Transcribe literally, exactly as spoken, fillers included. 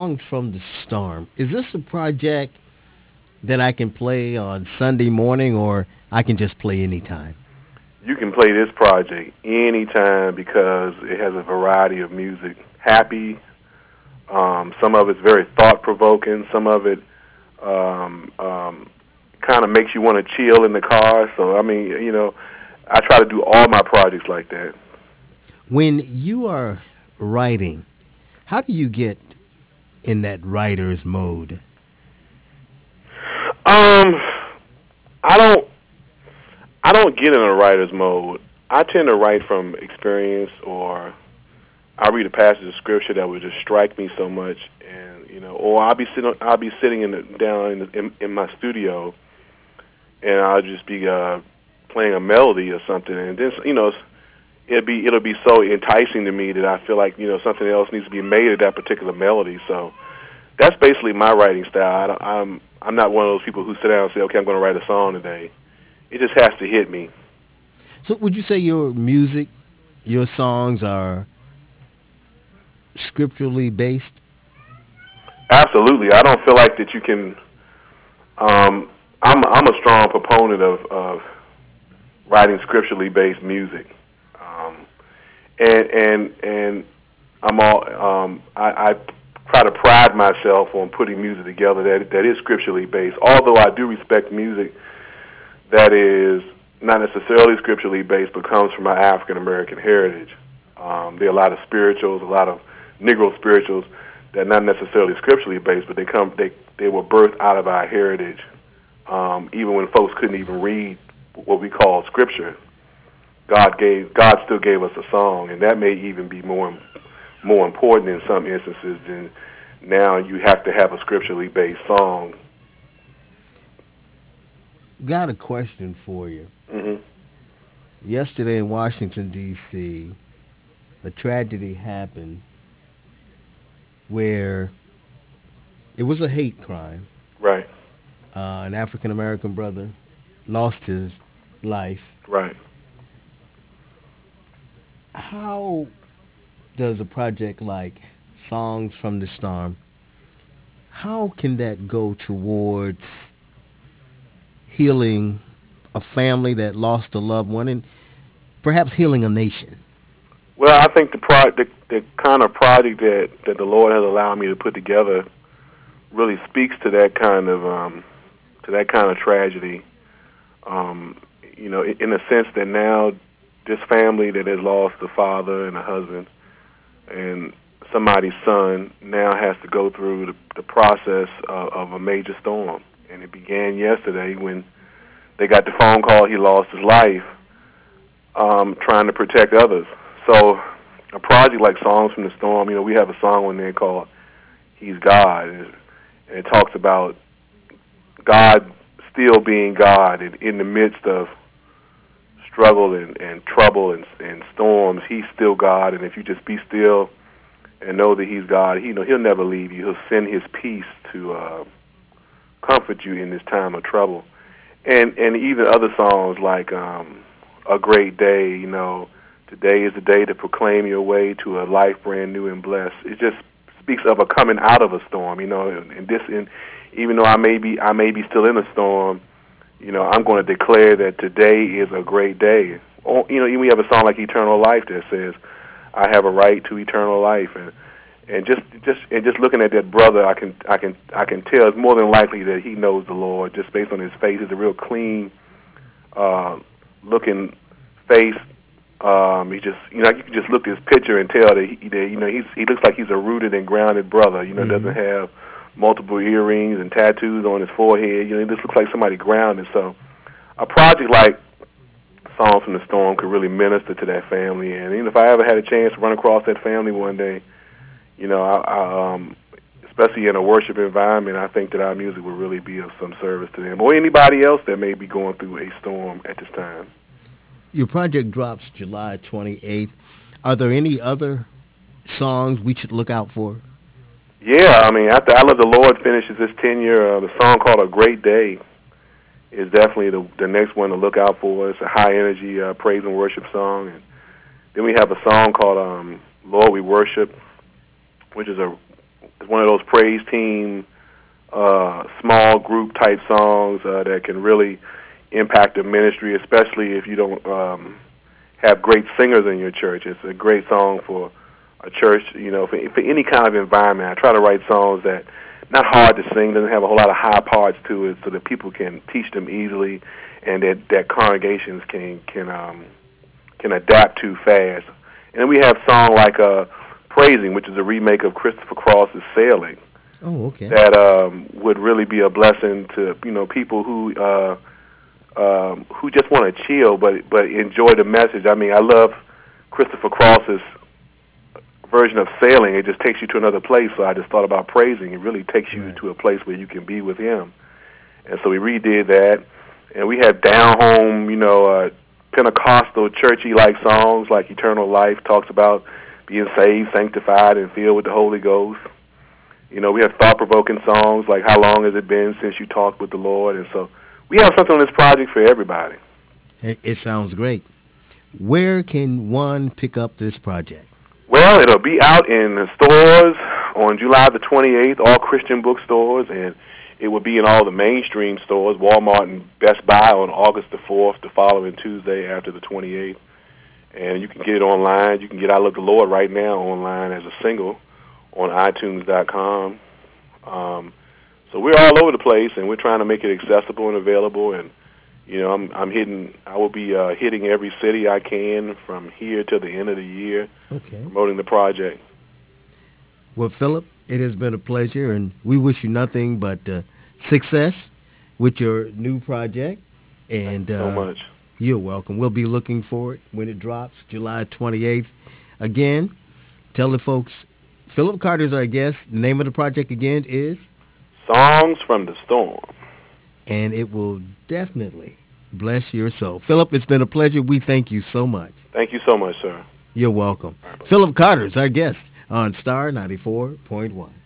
Songs from the Storm. Is this a project that I can play on Sunday morning or I can just play anytime? You can play this project anytime because it has a variety of music. Happy, um, some of it's very thought provoking, some of it um, um, kind of makes you want to chill in the car. So, I mean, you know, I try to do all my projects like that. When you are writing, how do you get in that writer's mode? Um, I don't, I don't get in a writer's mode. I tend to write from experience, or I read a passage of scripture that would just strike me so much, and you know, or I'll be sitting, I'll be sitting in the, down in, the, in, in my studio, and I'll just be uh, playing a melody or something, and then you know, it'll be it'll be so enticing to me that I feel like you know something else needs to be made of that particular melody. So that's basically my writing style. I don't, I'm I'm not one of those people who sit down and say, okay, I'm going to write a song today. It just has to hit me. So, would you say your music, your songs are scripturally based? Absolutely, I don't feel like that you can. Um, I'm I'm a strong proponent of, of writing scripturally based music, um, and and and I'm all um, I, I try to pride myself on putting music together that that is scripturally based. Although I do respect music that is not necessarily scripturally based, but comes from my African American heritage. Um, there are a lot of spirituals, a lot of Negro spirituals that are not necessarily scripturally based, but they come they they were birthed out of our heritage. Um, even when folks couldn't even read what we call scripture, God gave God still gave us a song, and that may even be more more important in some instances than now you have to have a scripturally based song. Got a question for you. Hmm. Yesterday in Washington, D C, a tragedy happened where it was a hate crime. Right, Uh, an African American brother lost his life. right. How does a project like Songs from the Storm, how can that go towards healing a family that lost a loved one and perhaps healing a nation? Well, I think the pro the, the kind of project that that the Lord has allowed me to put together really speaks to that kind of um, to that kind of tragedy. Um, you know, in, in a sense that now this family that has lost a father and a husband and somebody's son now has to go through the, the process of, of a major storm. And it began yesterday when they got the phone call he lost his life, um, trying to protect others. So a project like Songs from the Storm, you know, we have a song on there called "He's God," and it, and it talks about God still being God, and in the midst of struggle and, and trouble and, and storms, He's still God. And if you just be still and know that He's God, He you know He'll never leave you. He'll send His peace to uh, comfort you in this time of trouble. And and even other songs like um, "A Great Day," you know, today is the day to proclaim your way to a life brand new and blessed. It just speaks of a coming out of a storm, you know. And, and this, and even though I may be I may be still in a storm, you know, I'm going to declare that today is a great day. Or, you know, even we have a song like "Eternal Life" that says, "I have a right to eternal life," and and just just and just looking at that brother, I can I can I can tell it's more than likely that he knows the Lord just based on his face. He's a real clean uh, looking face. Um, he just you know you can just look at his picture and tell that, he, that you know he's he looks like he's a rooted and grounded brother. You know, Hmm. doesn't have multiple earrings and tattoos on his forehead. You know, he just looks like somebody grounded. So a project like Songs from the Storm could really minister to that family. And even if I ever had a chance to run across that family one day, you know, I, I, um, especially in a worship environment, I think that our music will really be of some service to them or anybody else that may be going through a storm at this time. Your project drops July twenty-eighth. Are there any other songs we should look out for? Yeah, I mean, after I Love the Lord finishes this ten-year, uh, the song called "A Great Day" is definitely the the next one to look out for. It's a high energy uh, praise and worship song, and then we have a song called um, "Lord We Worship," which is a it's one of those praise team, uh, small group type songs uh, that can really impact the ministry, especially if you don't um, have great singers in your church. It's a great song for a church, you know, for, for any kind of environment. I try to write songs that not hard to sing, doesn't have a whole lot of high parts to it, so that people can teach them easily, and that, that congregations can can um, can adapt to fast. And then we have a song like uh, "Praising," which is a remake of Christopher Cross's "Sailing." Oh, okay. That um, would really be a blessing to, you know, people who uh, um, who just want to chill, but but enjoy the message. I mean, I love Christopher Cross's version of "Sailing." It just takes you to another place. So I just thought about "Praising." It really takes you Right. to a place where you can be with Him. And so we redid that, and we have down home, you know, uh, Pentecostal churchy like songs like "Eternal Life" talks about being saved, sanctified, and filled with the Holy Ghost. You know, we have thought-provoking songs like "How Long Has It Been Since You Talked with the Lord?" And so we have something on this project for everybody. It, it sounds great. Where can one pick up this project? Well, it'll be out in the stores on July the twenty-eighth, all Christian bookstores, and it will be in all the mainstream stores, Walmart and Best Buy, on August the fourth, the following Tuesday after the twenty-eighth. And you can get it online. You can get "I Love the Lord" right now online as a single on i tunes dot com. Um, so we're all over the place, and we're trying to make it accessible and available. And you know, I'm I'm hitting. I will be uh, hitting every city I can from here till the end of the year, Okay. promoting the project. Well, Philip, it has been a pleasure, and we wish you nothing but uh, success with your new project. And Thank you so uh, much. you're welcome. We'll be looking for it when it drops, July twenty-eighth. Again, tell the folks, Philip Carter's our guest. The name of the project again is, Songs from the Storm. and it will definitely bless your soul. Philip, it's been a pleasure. We thank you so much. Thank you so much, sir. You're welcome. Philip Carter's our guest on Star ninety-four point one.